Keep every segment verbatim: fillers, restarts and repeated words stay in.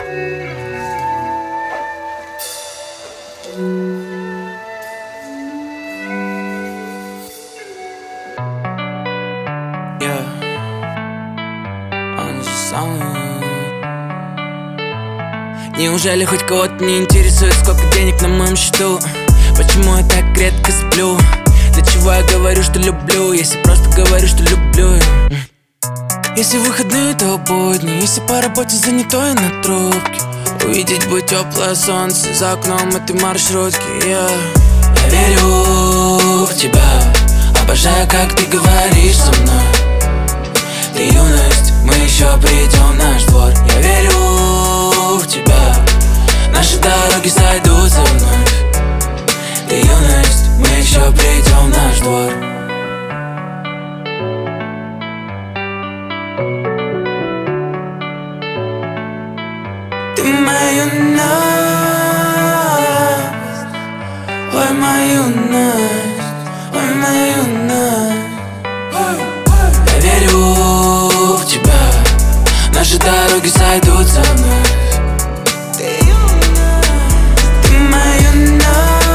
Yeah. Он же самый. Неужели хоть кого-то не интересует, сколько денег на моем счету? Почему я так редко сплю? Для чего я говорю, что люблю, если просто говорю, что люблю? Если выходные, то будни, если по работе занятой на трубке. Увидеть бы теплое солнце за окном этой маршрутки. Yeah. Я верю в тебя, обожаю, как ты говоришь со мной. Ты юность, мы еще придем в наш двор. Я верю в тебя, наши дороги сойдутся вновь. Ты юность, мы еще придем в наш двор. Ты моя юность, ой, моя юность, ой, моя юность. Я верю в тебя, наши дороги сойдутся вновь. Ты моя юность,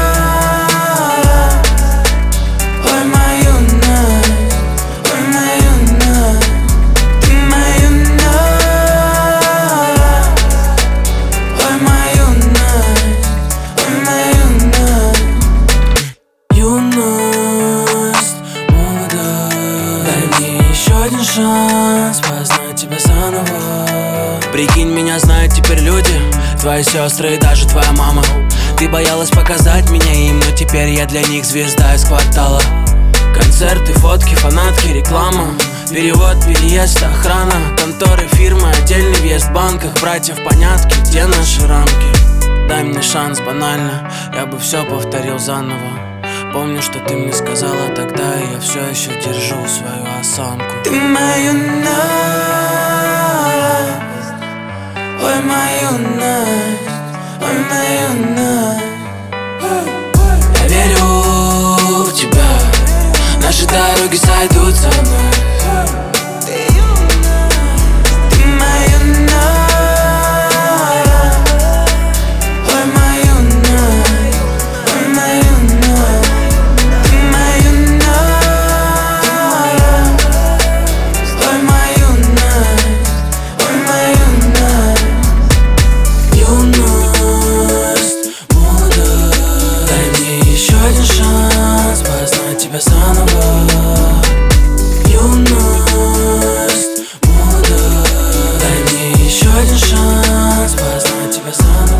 ой, моя юность, ой, моя юность. Ты моя юность, ой, моя юность, ой, моя юность. Юность, молодость, дай мне еще один шанс познать тебя заново. Прикинь, меня знают теперь люди, твои сестры и даже твоя мама. Ты боялась показать меня им, но теперь я для них звезда из квартала. Концерты, фотки, фанатки, реклама, перевод, переезд, охрана, конторы, фирмы, отдельный въезд в банках, братьев, понятки, где наши рамки? Дай мне шанс, банально, я бы все повторил заново. Помню, что ты мне сказала тогда, и я все еще держу свою осанку. Ты моя юность, ой, моя юность, ой, моя юность. Я верю в тебя, наши дороги сойдутся вновь. Ты моя юность, ой, моя юность, ой, моя юность. Ты моя юность, ой, моя юность, ой, моя юность. Юность, молодость, дай мне еще один шанс познать тебя заново. Юность, молодость, дай мне еще один шанс познать тебя заново.